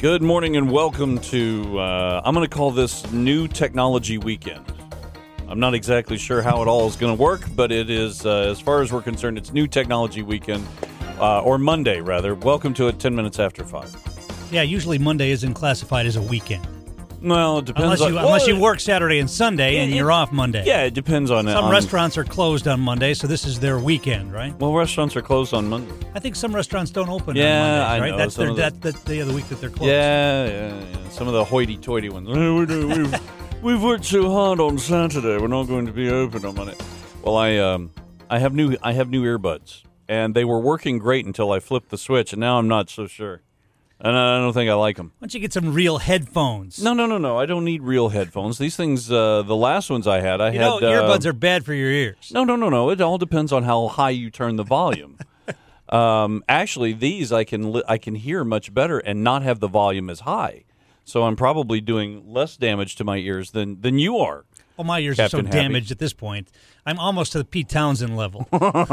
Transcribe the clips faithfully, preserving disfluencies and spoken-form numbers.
Good morning and welcome to, uh, I'm going to call this New Technology Weekend. I'm not exactly sure how it all is going to work, but it is, uh, as far as we're concerned, it's New Technology Weekend, uh, or Monday, rather. Welcome to it ten minutes after five. Yeah, usually Monday isn't classified as a weekend. Well, it depends unless on... You, well, unless you work Saturday and Sunday it, and it, you're off Monday. Yeah, it depends on... Some on, restaurants are closed on Monday, so this is their weekend, right? Well, restaurants are closed on Monday. I think some restaurants don't open yeah, on Mondays, I right? know. That's their, the, that, that day of the week that they're closed. Yeah, yeah, yeah. Some of the hoity-toity ones. we've, we've worked so hard on Saturday, we're not going to be open on Monday. Well, I um, I have new I have new earbuds, and they were working great until I flipped the switch, and now I'm not so sure. And I don't think I like them. Why don't you get some real headphones? No, no, no, no. I don't need real headphones. These things, uh, the last ones I had, I you had... know, earbuds uh, are bad for your ears. No, no, no, no. It all depends on how high you turn the volume. um, actually, these I can li- I can hear much better and not have the volume as high. So I'm probably doing less damage to my ears than, than you are. Well, my ears Captain are so Happy. damaged at this point. I'm almost to the Pete Townsend level.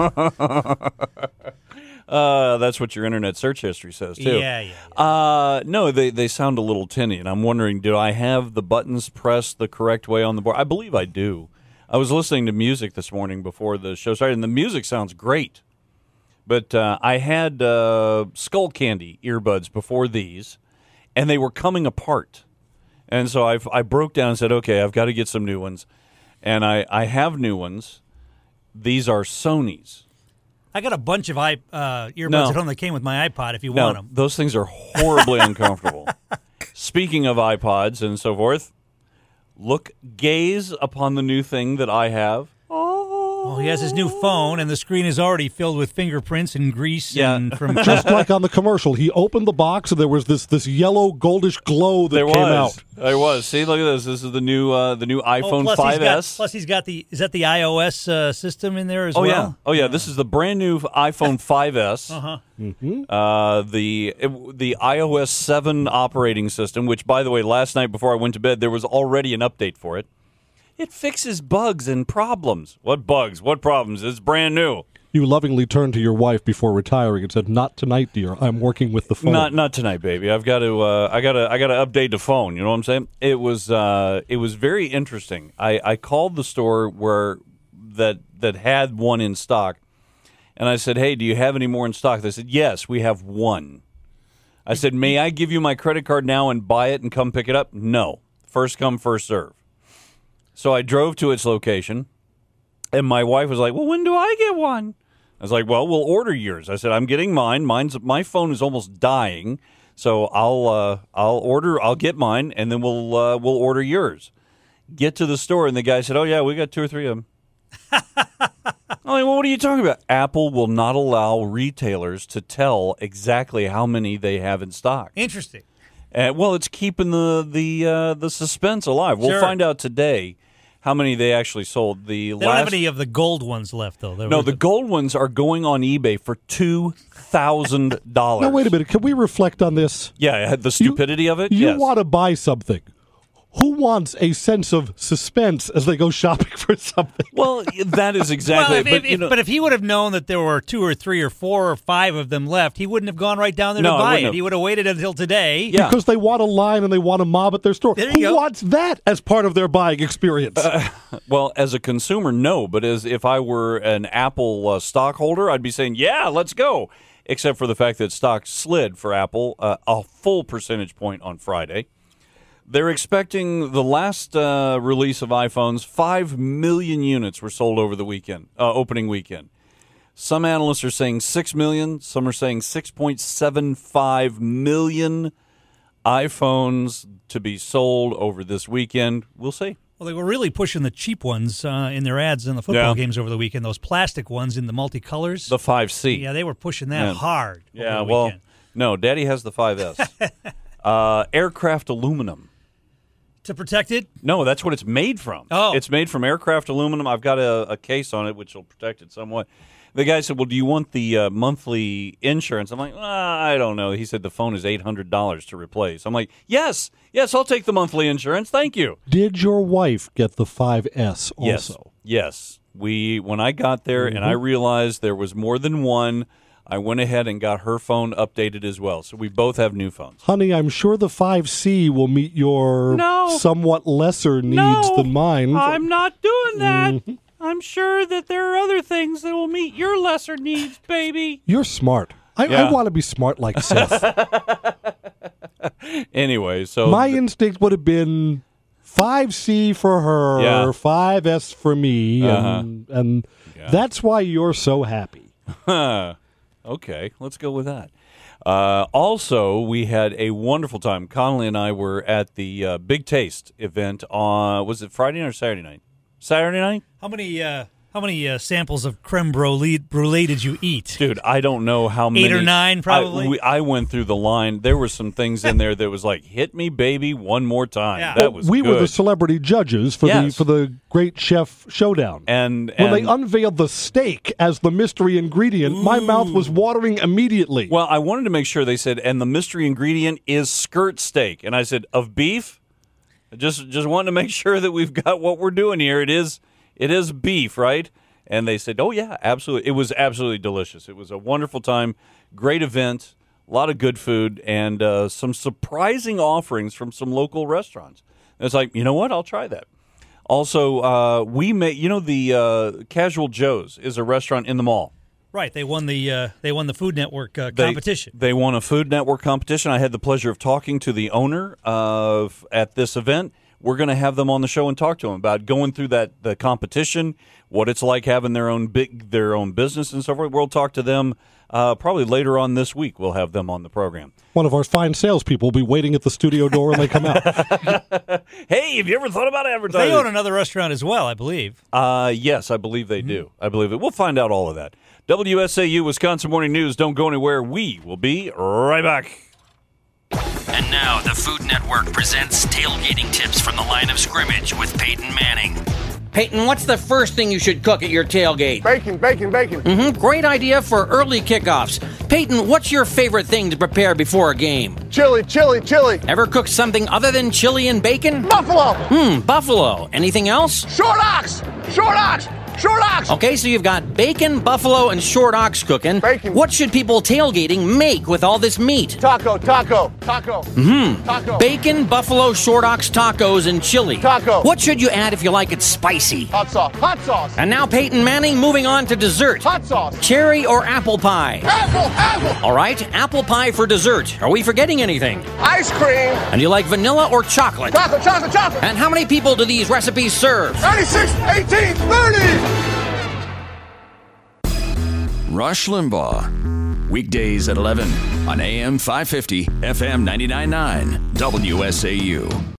Uh, that's what your internet search history says, too. Yeah, yeah, yeah. Uh, no, they, they sound a little tinny, and I'm wondering, do I have the buttons pressed the correct way on the board? I believe I do. I was listening to music this morning before the show started, and the music sounds great. But uh, I had uh, Skull Candy earbuds before these, and they were coming apart. And so I I broke down and said, okay, I've got to get some new ones. And I, I have new ones. These are Sony's. I got a bunch of i uh, earbuds No. at home that came with my iPod if you No, want them. those things are horribly uncomfortable. Speaking of iPods and so forth, look, gaze upon the new thing that I have. Well, he has his new phone, and the screen is already filled with fingerprints and grease. Yeah. And from Just like on the commercial, he opened the box and there was this this yellow goldish glow that There came was. out. There was. See, look at this. This is the new uh, the new Oh, iPhone plus he's five got- S. Plus, he's got the is that the iOS uh, system in there as oh well? yeah. Oh yeah. This is the brand new iPhone five S. Uh-huh. Uh, the it, the iOS seven operating system, which, by the way, last night before I went to bed, there was already an update for it. It fixes bugs and problems. What bugs? What problems? It's brand new. You lovingly turned to your wife before retiring and said, "Not tonight, dear. I'm working with the phone." Not not tonight, baby. I've got to uh, I got to I got to update the phone. You know what I'm saying? It was uh, it was very interesting. I, I called the store where that that had one in stock, and I said, "Hey, do you have any more in stock?" They said, "Yes, we have one." I said, "May I give you my credit card now and buy it and come pick it up?" No. First come, first serve. So I drove to its location, and my wife was like, "Well, when do I get one?" I was like, "Well, we'll order yours." I said, "I'm getting mine. Mine's my phone is almost dying, so I'll uh, I'll order. I'll get mine, and then we'll uh, we'll order yours." Get to the store, and the guy said, "Oh yeah, we got two or three of them." I'm like, "Well, what are you talking about?" Apple will not allow retailers to tell exactly how many they have in stock. Interesting. Uh, well, it's keeping the the uh, the suspense alive. We'll Sure. find out today how many they actually sold. The They last don't have any of the gold ones left, though. There no, were the gold ones are going on eBay for two thousand dollars. Now, wait a minute. Can we reflect on this? Yeah, the stupidity of it. You yes. want to buy something. Who wants a sense of suspense as they go shopping for something? Well, that is exactly. Well, if, but, if, you if- know, but if he would have known that there were two or three or four or five of them left, he wouldn't have gone right down there No, I to buy wouldn't it. have. He would have waited until today. Yeah. Because they want a line and they want a mob at their store. There you Who go. wants that as part of their buying experience? well, as a consumer, no. But as if I were an Apple uh, stockholder, I'd be saying, "Yeah, let's go." Except for the fact that stock slid for Apple uh, a full percentage point on Friday. They're expecting the last uh, release of iPhones, five million units were sold over the weekend, uh, opening weekend. Some analysts are saying six million. Some are saying six point seven five million iPhones to be sold over this weekend. We'll see. Well, they were really pushing the cheap ones uh, in their ads in the football Yeah. games over the weekend. Those plastic ones in the multicolors. The five C. Yeah, they were pushing that Yeah. hard. Yeah, over the well, weekend. no, Daddy has the five S. uh, aircraft aluminum. To protect it? No, that's what it's made from. Oh. It's made from aircraft aluminum. I've got a, a case on it, which will protect it somewhat. The guy said, well, do you want the uh, monthly insurance? I'm like, ah, I don't know. He said the phone is eight hundred dollars to replace. I'm like, yes, yes, I'll take the monthly insurance. Thank you. Did your wife get the five S also? Yes, yes. We, when I got there Mm-hmm. and I realized there was more than one, I went ahead and got her phone updated as well. So we both have new phones. Honey, I'm sure the five C will meet your No. somewhat lesser needs No, than mine. I'm not doing that. I'm sure that there are other things that will meet your lesser needs, baby. You're smart. I, Yeah. I want to be smart like Seth. Anyway, so My th- instinct would have been five C for her, Yeah. five S for me, Uh-huh. and, and that's why you're so happy. okay, let's go with that. Uh, also, we had a wonderful time. Connolly and I were at the uh, Big Taste event on, was it Friday night or Saturday night? Saturday night? How many uh, how many uh, samples of creme brulee, brulee did you eat? Dude, I don't know how many. Eight or nine, probably? I, we, I went through the line. There were some things in there that was like, hit me, baby, one more time. Yeah. That was we good. were the celebrity judges for the Yes. for the Great Chef Showdown. and, when and they unveiled the steak as the mystery ingredient, my mouth was watering immediately. Well, I wanted to make sure they said, and the mystery ingredient is skirt steak. And I said, of beef? Just just wanted to make sure that we've got what we're doing here. It is it is beef, right? And they said, oh, yeah, absolutely. It was absolutely delicious. It was a wonderful time, great event, a lot of good food, and uh, some surprising offerings from some local restaurants. And it's like, you know what? I'll try that. Also, uh, we made, you know, the uh, Casual Joe's is a restaurant in the mall. Right, they won the uh, they won the Food Network uh, They- competition. They won a Food Network competition. I had the pleasure of talking to the owner of at this event. We're going to have them on the show and talk to them about going through that the competition, what it's like having their own big their own business and so forth. We'll talk to them uh, probably later on this week. We'll have them on the program. One of our fine salespeople will be waiting at the studio door when they come out. Hey, have you ever thought about advertising? They own another restaurant as well, I believe. Uh, yes, I believe they do. I believe it. We'll find out all of that. W S A U Wisconsin Morning News. Don't go anywhere. We will be right back. And now the Food Network presents tailgating tips from the line of scrimmage with Peyton Manning. Peyton, what's the first thing you should cook at your tailgate? Bacon, bacon, bacon. Mm-hmm. Great idea for early kickoffs. Peyton, what's your favorite thing to prepare before a game? Chili, chili, chili. Ever cooked something other than chili and bacon? Buffalo. Hmm, buffalo. Anything else? Short ox. Short ox. Short ox. Okay, so you've got bacon, buffalo, and short ox cooking. Bacon. What should people tailgating make with all this meat? Taco, taco, taco. Mm-hmm. Taco. Bacon, buffalo, short ox tacos, and chili. Taco. What should you add if you like it spicy? Hot sauce. Hot sauce. And now Peyton Manning moving on to dessert. Hot sauce. Cherry or apple pie? Apple, apple. All right, apple pie for dessert. Are we forgetting anything? Ice cream. And you like vanilla or chocolate? Chocolate, chocolate, chocolate. And how many people do these recipes serve? ninety-six, eighteen, thirty. Rush Limbaugh. Weekdays at eleven on A M five fifty, F M ninety-nine point nine, W S A U.